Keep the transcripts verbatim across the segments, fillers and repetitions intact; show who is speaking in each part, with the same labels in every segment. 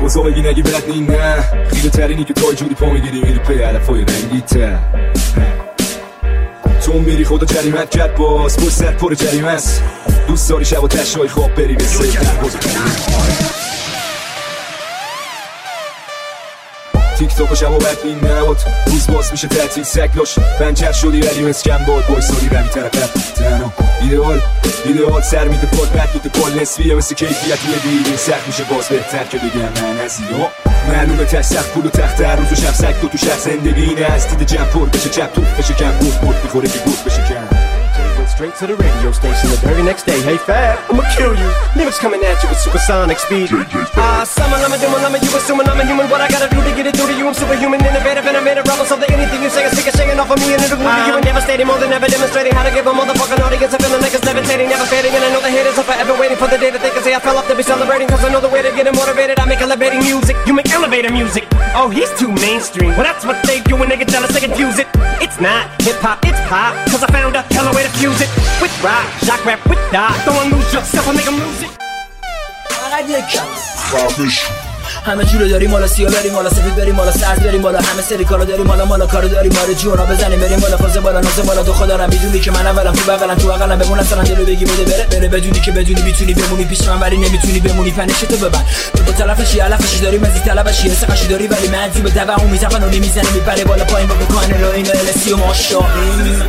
Speaker 1: بازا بگی نگی بد نی نه خیلی ترینی که توی جوری پا میگیری میری پی علفای رنگی تر تو میری خدا جریمت کرد باز پشت پر جریمه است دوست داری شب و تشنای خواب بری به سر تیک تاک و شب و بدبین نباد روز باز میشه تعطیل سکلاش پنچر شدی ولی مسکن باد بایستادی روی طرف تنها ایدئال ایدئال سر میده پاد بد میده پال نصفیه مثل کیفیت میدید سخت میشه باز بهتر که بگم من از اینا معلومه تش سخت پول و تخت هر روز و شب سک دو تو شهر زندگی اینه از دید جمع پر بشه چپ توف بشه کم بود بود میخوره که بود بشه کم
Speaker 2: Straight to the radio station the very next day. Hey Fab, I'ma kill you. Lyrics coming at you with supersonic speed. Ah, uh, someone I'm a doing, I'm a you assuming I'm a human. What I gotta do to get it through to you? I'm superhuman, innovative, and I made a rebel. So that anything you say is sick of shaking off of me and it'll move you. And devastating, more than ever demonstrating how to give a motherfucking audience a feeling like it's levitating, never fading. And I know the haters are forever waiting for the day that they can say I fell off to be celebrating. Cause I know the way to get it motivated. I make elevating music, you make elevator music. Oh, he's too mainstream. Well, that's what they do when they get jealous, they confuse it. It's not hip hop, it's pop. Cause I found a hella way to fuse it. With rock, shock rap, with die. Don't lose yourself, I'll make them lose it.
Speaker 3: فقط یک کم خافش همه جورو داریم مالا سیاه بریم مالا سفید بریم مالا سرد بریم مالا همه سری کارو داریم مالا مالا کارو داریم مالا جونا بزنیم بریم مالا فاز بالا ناز بالا تو خدا رم میدونی که من اولم تو بغلم تو بغلم بمون اصلا دلو بگی بده بره بره بدونی که بدونی میتونی بمونی پیش من ولی نمیتونی بمونی پنش تو ببند تو با طرفشی علفشی داری مزی طلبشی حسقشی داری ولی منزی به توهم میزنن و نمیزنه میپره بالا پایین با بکن رو اینا السی و ماشاءالله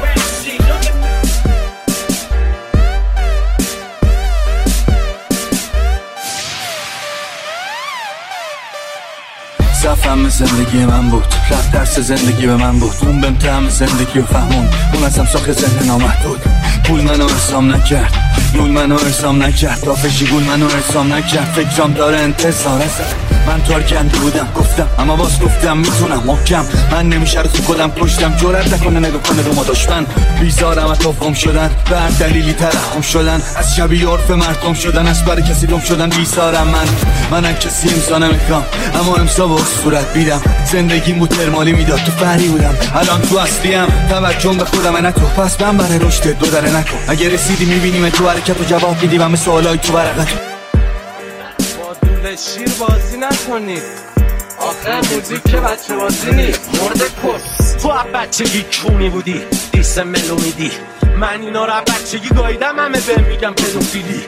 Speaker 4: زفم زندگی من بود رفت درس زندگی به من بود اون بهم طعم زندگی و فهمون اون ازم ساخت ذهن نامحدود پول منو ارسام نکرد نول منو ارسام نکرد دافشی گول منو ارسام نکرد فکرام داره انتظار ازم من تارکنده بودم گفتم اما باز گفتم میتونم محکم من نمیشه رو تو خودم کشتم جرأت نکنه نگاه کنه رو ما دشمن بیزارم اتفاقم شدن به هر دلیلی ترحم شدن از شبیه عرف مردم شدن از برای کسی دم شدن بیزارم من منم کسی امضا نمیکنم اما امضا با صورت بیدم زندگی مو ترمالی میداد تو فری بودم الان تو اصلیم توجهم به خودم نه تو پس من برای رشد دو دره نکن اگه رسیدی میبینیم تو حرکت و جواب میدی همه سوالای تو ورقت
Speaker 5: شیر بازی نکنید آخر موزیک که بچه بازی نیست مرده کس تو اب بچگی کونی بودی دیس ملو میدی من اینا رو اب بچگی گایدم همه بهم میگم پدوفیلی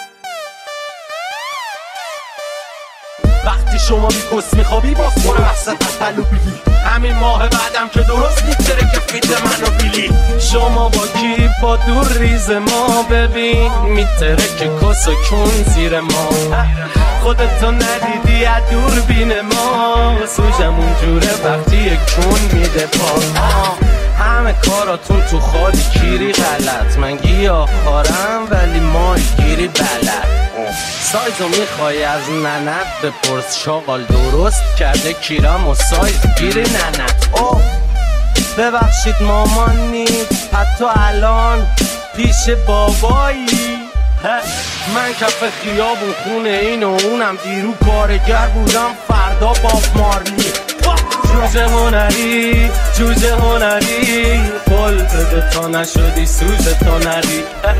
Speaker 5: وقتی شما بی کس میخوابی باز برو وسط از تلو بیلی همین ماه بعدم که درست میتره که فیت منو بیلی شما با کی با دور ریز ما ببین میتره که کس و کون زیر ما خودتو ندیدی از دور بین ما سوژمون جوره وقتی یک کون میده پا همه کاراتون تو خالی کیری غلط من گیاه خارم ولی مای گیری بلد سایزو میخوای از ننت بپرس شاغال درست کرده کیرم و سایز گیری ننت اوه ببخشید مامانی حتی الان پیش بابایی من کف خیابون خونه این و اونم دیرو کارگر بودم فردا باب مارلی جوجه هنری جوجه هنری پل بده تا نشدی سوژه تا نری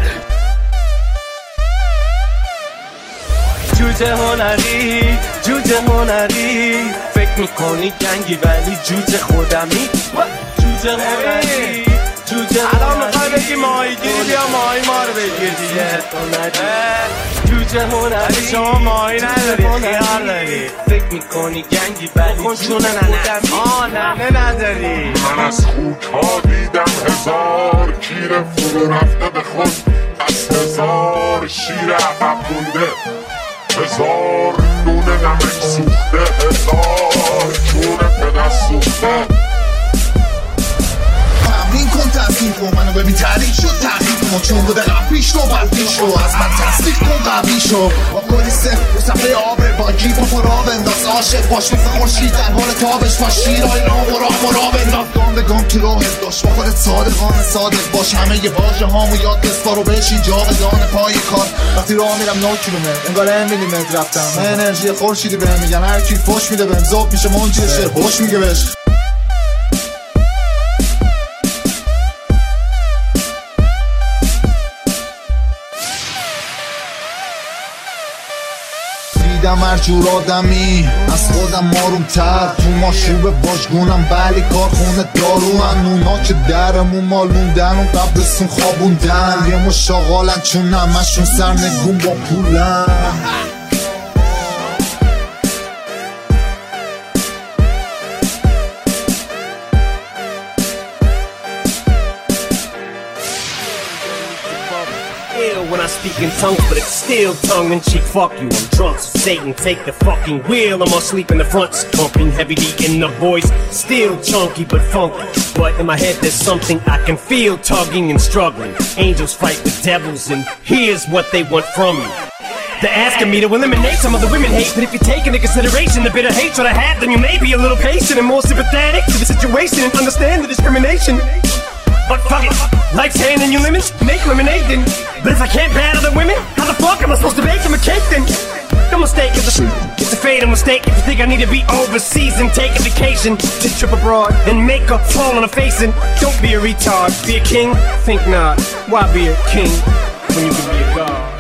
Speaker 5: جوجه هنری جوجه هنری فکر میکنی گنگی ولی جوجه خودمی جوجه هنری جوجه الان میخوای بگی ماهی گیری بیا ماهی ما رو بگیر دیگه جوجه هنری شما ماهی نداری خیال داری فکر میکنی گنگی ولی جونه ننه آه ننه نداری
Speaker 6: من از خوک ها دیدم هزار کیر فرو رفته به خود از هزار شیر عقب مونده هزار نونه نمک سوخته هزار چون پدر سوخته
Speaker 7: تمرین کن تحصیل کن منو ببین تحریک شد تحقیق کن چون بوده قبلیش رو بدلیش رو از من تصدیق کن قبلیش رو با کلی صفر رو صفحه آبه با جیب و پرا بنداز عاشق باش مثل خورشید در حال تابش با شیرهای نام و راه و راه بنداز گام به گام تو راهت داشت با خودت صادقانه صادق باش همه یه واژه هامو یاد بسپار و بشین جاودانه پای کار وقتی راه میرم نه کیلومتر انگار هم میلیمتر رفتم من انرژی خورشیدی بهم میگن هر کی فوش میده بهم ذوب میشه منجی شعر هوش میگه بهش دیدم هر جور آدمی از خودم آروم‌تر، تو ماشوب واژگونم ولی کارخونه دارو هم اونا که درمون مال موندن و قبلسون خوابوندن یه مشاغالن چون همشون سرنگون با پولن.
Speaker 2: When I speak in tongues, but it's still tongue-in-cheek. Fuck you, I'm drunk, so Satan take the fucking wheel. I'm asleep in the front, pumping heavy D in the voice. Still chunky but funky, but in my head there's something I can feel tugging and struggling. Angels fight with devils, and here's what they want from me. They're asking me to eliminate some of the women hate, but if you take into consideration the bitter hatred I have, then you may be a little patient and more sympathetic to the situation and understand the discrimination. But fuck it, life's handing you lemons, make lemonade then. But if I can't battle the women, how the fuck am I supposed to bake them a cake then? No mistake, it's a, it's a fatal mistake if you think I need to be overseas and take a vacation to trip abroad and make a fall on a face. And don't be a retard, be a king, think not. Why be a king when you can be a god?